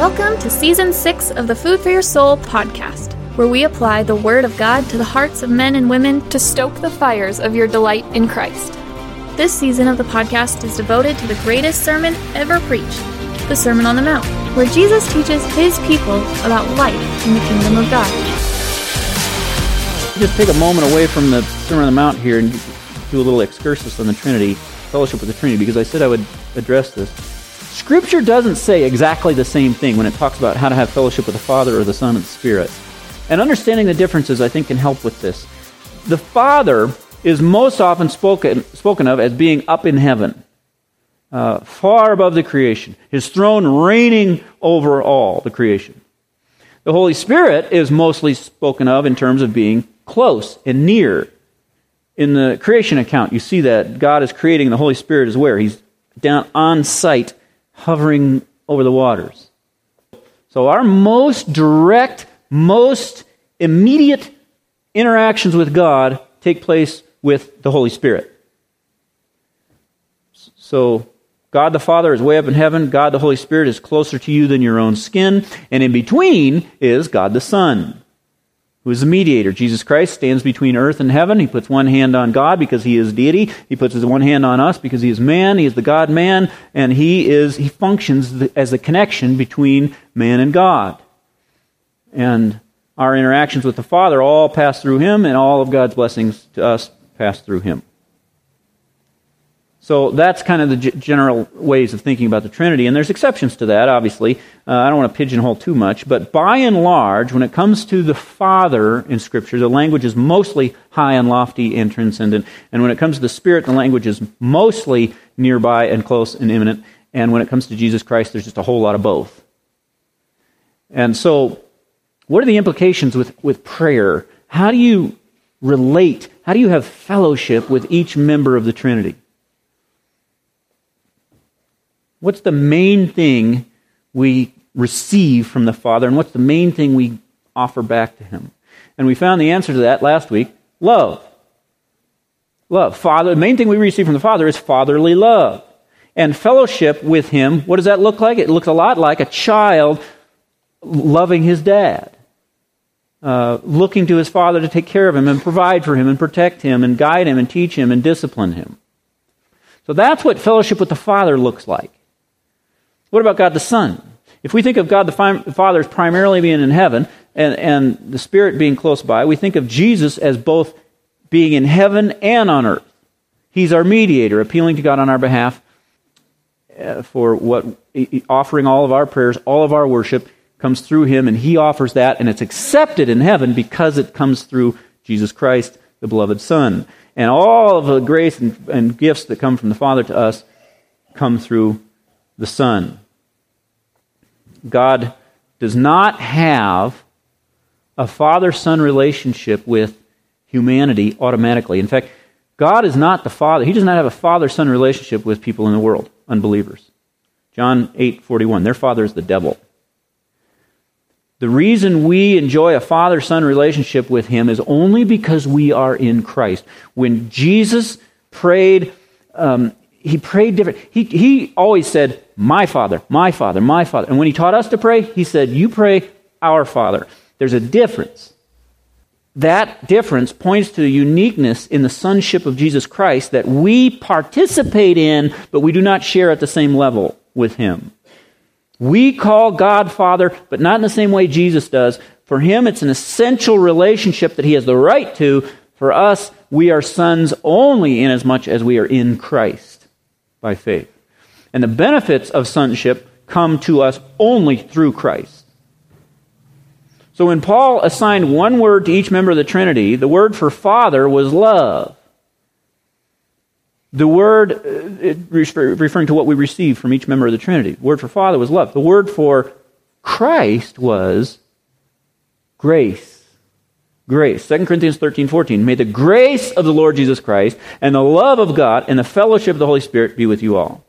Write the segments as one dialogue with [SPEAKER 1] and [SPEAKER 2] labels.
[SPEAKER 1] Welcome to Season 6 of the Food for Your Soul podcast, where we apply the Word of God to the hearts of men and women to stoke the fires of your delight in Christ. This season of the podcast is devoted to the greatest sermon ever preached, the Sermon on the Mount, where Jesus teaches his people about life in the kingdom of God.
[SPEAKER 2] Just take a moment away from the Sermon on the Mount here and do a little excursus on the Trinity, fellowship with the Trinity, because I said I would address this. Scripture doesn't say exactly the same thing when it talks about how to have fellowship with the Father or the Son and the Spirit. And understanding the differences, I think, can help with this. The Father is most often spoken of as being up in heaven, far above the creation, his throne reigning over all the creation. The Holy Spirit is mostly spoken of in terms of being close and near. In the creation account, you see that God is creating, and the Holy Spirit is where? He's down on site, hovering over the waters. So our most direct, most immediate interactions with God take place with the Holy Spirit. So God the Father is way up in heaven. God the Holy Spirit is closer to you than your own skin. And in between is God the Son, who is the mediator. Jesus Christ stands between earth and heaven. He puts one hand on God because he is deity. He puts his one hand on us because he is man. He is the God-man, and he functions as the connection between man and God. And our interactions with the Father all pass through him, and all of God's blessings to us pass through him. So that's kind of the general ways of thinking about the Trinity, and there's exceptions to that, obviously. I don't want to pigeonhole too much, but by and large, when it comes to the Father in Scripture, the language is mostly high and lofty and transcendent, and when it comes to the Spirit, the language is mostly nearby and close and imminent, and when it comes to Jesus Christ, there's just a whole lot of both. And so, what are the implications with prayer? How do you relate? How do you have fellowship with each member of the Trinity? What's the main thing we receive from the Father, and what's the main thing we offer back to him? And we found the answer to that last week: love. Love. Father. The main thing we receive from the Father is fatherly love. And fellowship with him, what does that look like? It looks a lot like a child loving his dad. Looking to his father to take care of him and provide for him and protect him and guide him and teach him and discipline him. So that's what fellowship with the Father looks like. What about God the Son? If we think of God the Father as primarily being in heaven and the Spirit being close by, we think of Jesus as both being in heaven and on earth. He's our mediator, appealing to God on our behalf for offering all of our prayers, all of our worship comes through him, and he offers that, and it's accepted in heaven because it comes through Jesus Christ, the beloved Son. And all of the grace and gifts that come from the Father to us come through the Son. God does not have a father-son relationship with humanity automatically. In fact, God is not the Father. He does not have a father-son relationship with people in the world, unbelievers. John 8:41, their father is the devil. The reason we enjoy a father-son relationship with him is only because we are in Christ. When Jesus prayed, he prayed different. He always said, my Father, my Father, my Father. And when he taught us to pray, he said, you pray, our Father. There's a difference. That difference points to the uniqueness in the sonship of Jesus Christ that we participate in, but we do not share at the same level with him. We call God Father, but not in the same way Jesus does. For him, it's an essential relationship that he has the right to. For us, we are sons only inasmuch as we are in Christ by faith. And the benefits of sonship come to us only through Christ. So when Paul assigned one word to each member of the Trinity, the word for Father was love. The word, referring to what we receive from each member of the Trinity, the word for Father was love. The word for Christ was grace. Grace. 2 Corinthians 13:14. May the grace of the Lord Jesus Christ and the love of God and the fellowship of the Holy Spirit be with you all.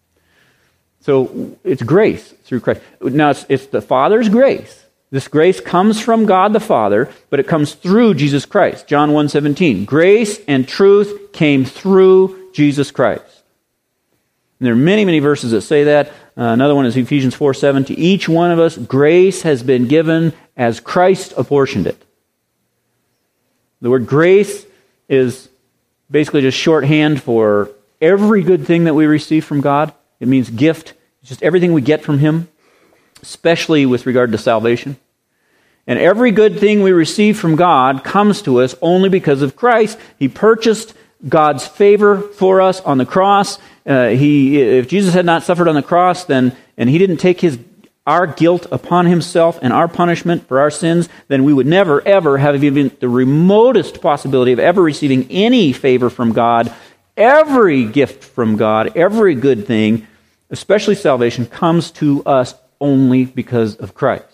[SPEAKER 2] So it's grace through Christ. Now it's the Father's grace. This grace comes from God the Father, but it comes through Jesus Christ. John 1:17. Grace and truth came through Jesus Christ. And there are many, many verses that say that. Another one is Ephesians 4:7. To each one of us, grace has been given as Christ apportioned it. The word grace is basically just shorthand for every good thing that we receive from God. It means gift. It's just everything we get from Him, especially with regard to salvation. And every good thing we receive from God comes to us only because of Christ. He purchased God's favor for us on the cross. If Jesus had not suffered on the cross, and He didn't take our guilt upon Himself and our punishment for our sins, then we would never, ever have even the remotest possibility of ever receiving any favor from God. Every gift from God, every good thing, especially salvation, comes to us only because of Christ.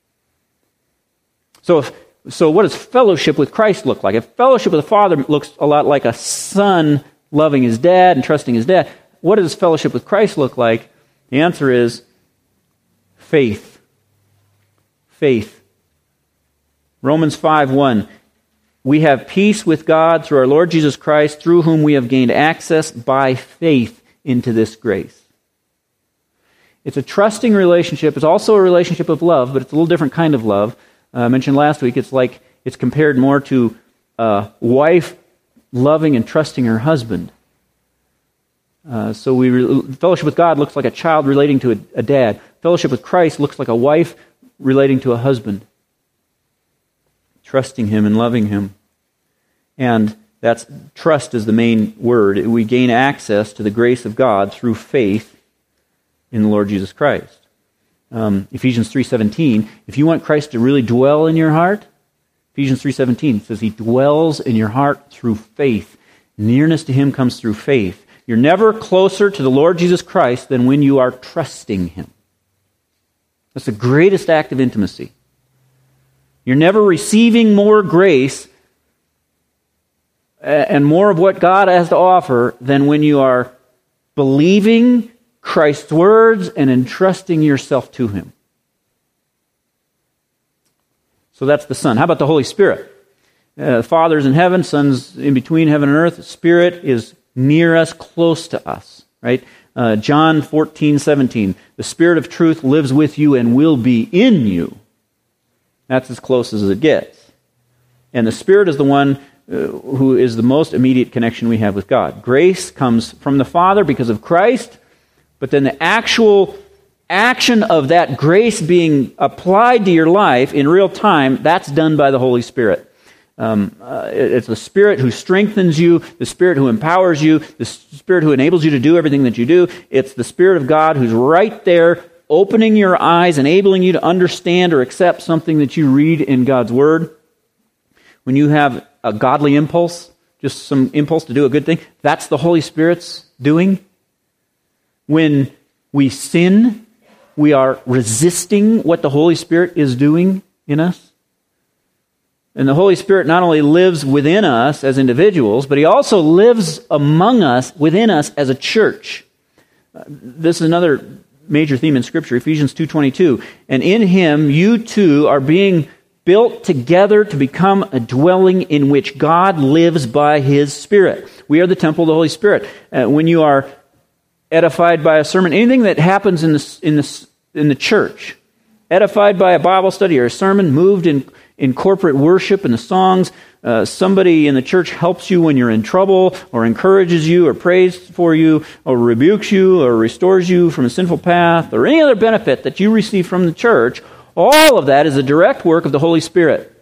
[SPEAKER 2] So what does fellowship with Christ look like? If fellowship with the Father looks a lot like a son loving his dad and trusting his dad, what does fellowship with Christ look like? The answer is faith. Faith. Romans 5:1. We have peace with God through our Lord Jesus Christ, through whom we have gained access by faith into this grace. It's a trusting relationship. It's also a relationship of love, but it's a little different kind of love. I mentioned last week, it's compared more to a wife loving and trusting her husband. Fellowship with God looks like a child relating to a dad. Fellowship with Christ looks like a wife relating to a husband, trusting Him and loving Him. And that's trust is the main word. We gain access to the grace of God through faith in the Lord Jesus Christ. Ephesians 3:17, if you want Christ to really dwell in your heart, Ephesians 3:17 says He dwells in your heart through faith. Nearness to Him comes through faith. You're never closer to the Lord Jesus Christ than when you are trusting Him. That's the greatest act of intimacy. You're never receiving more grace and more of what God has to offer than when you are believing Christ's words and entrusting yourself to Him. So that's the Son. How about the Holy Spirit? The Father's in heaven, Son's in between heaven and earth. The Spirit is near us, close to us. Right? John 14:17. The Spirit of truth lives with you and will be in you. That's as close as it gets. And the Spirit is the one who is the most immediate connection we have with God. Grace comes from the Father because of Christ. But then the actual action of that grace being applied to your life in real time, that's done by the Holy Spirit. It's the Spirit who strengthens you, the Spirit who empowers you, the Spirit who enables you to do everything that you do. It's the Spirit of God who's right there, opening your eyes, enabling you to understand or accept something that you read in God's Word. When you have a godly impulse, just some impulse to do a good thing, that's the Holy Spirit's doing. When we sin, we are resisting what the Holy Spirit is doing in us. And the Holy Spirit not only lives within us as individuals, but He also lives among us, within us as a church. This is another major theme in Scripture, Ephesians 2:22. And in Him, you too are being built together to become a dwelling in which God lives by His Spirit. We are the temple of the Holy Spirit. When you are edified by a sermon, anything that happens in the church, edified by a Bible study or a sermon, moved in corporate worship and the songs, somebody in the church helps you when you're in trouble, or encourages you, or prays for you, or rebukes you, or restores you from a sinful path, or any other benefit that you receive from the church, all of that is a direct work of the Holy Spirit.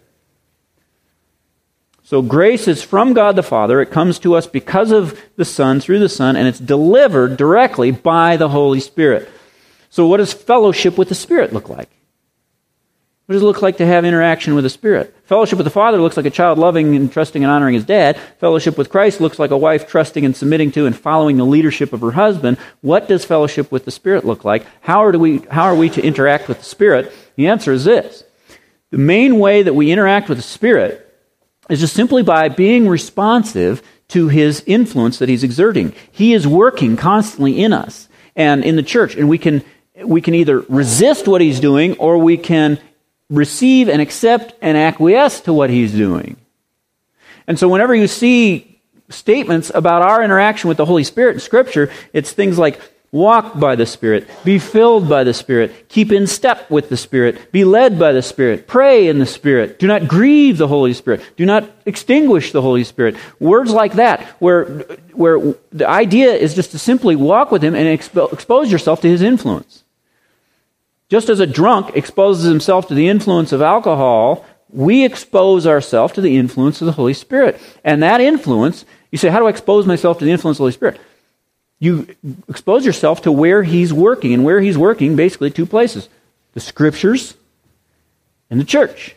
[SPEAKER 2] So grace is from God the Father. It comes to us because of the Son, through the Son, and it's delivered directly by the Holy Spirit. So what does fellowship with the Spirit look like? What does it look like to have interaction with the Spirit? Fellowship with the Father looks like a child loving and trusting and honoring his dad. Fellowship with Christ looks like a wife trusting and submitting to and following the leadership of her husband. What does fellowship with the Spirit look like? How are we to interact with the Spirit? The answer is this. The main way that we interact with the Spirit is just simply by being responsive to His influence that He's exerting. He is working constantly in us and in the church, and we can either resist what He's doing, or we can receive and accept and acquiesce to what He's doing. And so whenever you see statements about our interaction with the Holy Spirit in Scripture, it's things like Walk by the Spirit. Be filled by the Spirit. Keep in step with the Spirit. Be led by the Spirit. Pray in the Spirit. Do not grieve the Holy Spirit. Do not extinguish the Holy Spirit. Words like that, where the idea is just to simply walk with Him and expose yourself to His influence. Just as a drunk exposes himself to the influence of alcohol, we expose ourselves to the influence of the Holy Spirit. And that influence, you say, how do I expose myself to the influence of the Holy Spirit? You expose yourself to where He's working. And where He's working, basically two places. The Scriptures and the church.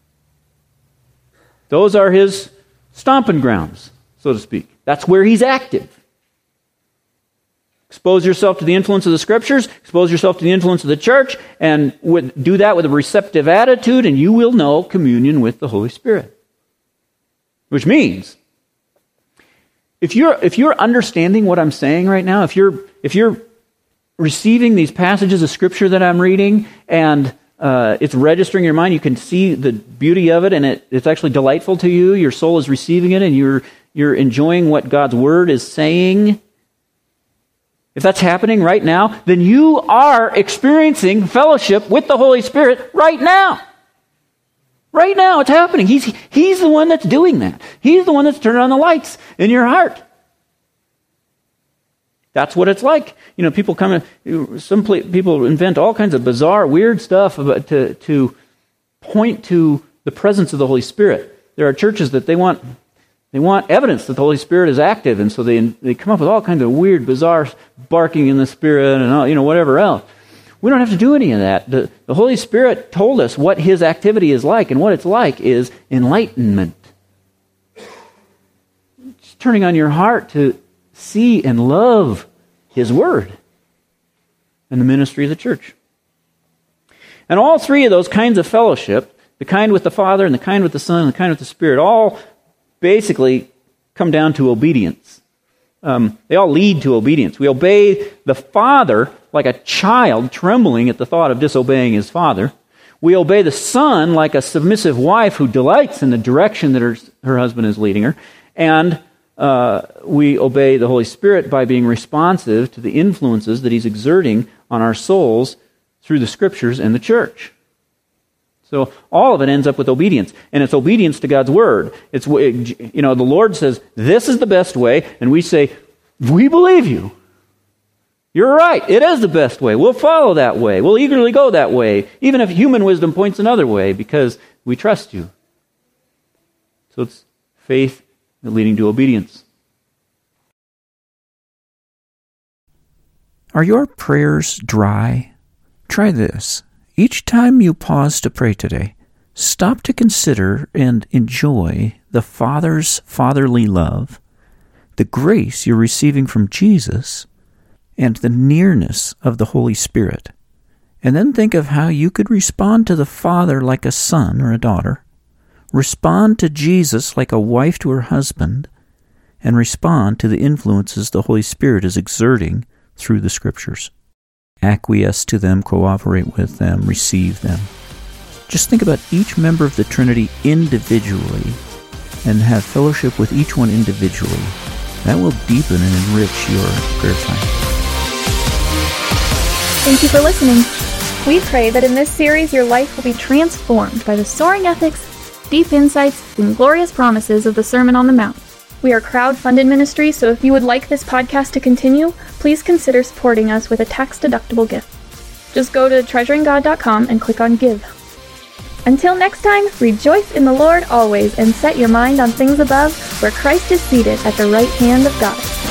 [SPEAKER 2] Those are His stomping grounds, so to speak. That's where He's active. Expose yourself to the influence of the Scriptures, expose yourself to the influence of the church, and do that with a receptive attitude, and you will know communion with the Holy Spirit. Which means, if you're understanding what I'm saying right now, if you're receiving these passages of Scripture that I'm reading, and it's registering in your mind, you can see the beauty of it, and it's actually delightful to you, your soul is receiving it, and you're enjoying what God's Word is saying. If that's happening right now, then you are experiencing fellowship with the Holy Spirit right now. Right now, it's happening. He's the one that's doing that. He's the one that's turning on the lights in your heart. That's what it's like. You know, people some people invent all kinds of bizarre, weird stuff to point to the presence of the Holy Spirit. There are churches that they want evidence that the Holy Spirit is active, and so they come up with all kinds of weird, bizarre barking in the Spirit and all, whatever else. We don't have to do any of that. The Holy Spirit told us what His activity is like, and what it's like is enlightenment. It's turning on your heart to see and love His Word and the ministry of the church. And all three of those kinds of fellowship, the kind with the Father and the kind with the Son and the kind with the Spirit, all basically come down to obedience. They all lead to obedience. We obey the Father like a child trembling at the thought of disobeying his father. We obey the Son like a submissive wife who delights in the direction that her husband is leading her. And we obey the Holy Spirit by being responsive to the influences that He's exerting on our souls through the Scriptures and the church. So all of it ends up with obedience, and it's obedience to God's Word. It's the Lord says, this is the best way, and we say, we believe you. You're right, it is the best way. We'll follow that way. We'll eagerly go that way, even if human wisdom points another way, because we trust you. So it's faith leading to obedience.
[SPEAKER 3] Are your prayers dry? Try this. Each time you pause to pray today, stop to consider and enjoy the Father's fatherly love, the grace you're receiving from Jesus, and the nearness of the Holy Spirit. And then think of how you could respond to the Father like a son or a daughter, respond to Jesus like a wife to her husband, and respond to the influences the Holy Spirit is exerting through the Scriptures. Acquiesce to them, cooperate with them, receive them. Just think about each member of the Trinity individually and have fellowship with each one individually. That will deepen and enrich your prayer time.
[SPEAKER 1] Thank you for listening. We pray that in this series your life will be transformed by the soaring ethics, deep insights, and glorious promises of the Sermon on the Mount. We are a crowd-funded ministry, so if you would like this podcast to continue, please consider supporting us with a tax-deductible gift. Just go to treasuringgod.com and click on Give. Until next time, rejoice in the Lord always and set your mind on things above, where Christ is seated at the right hand of God.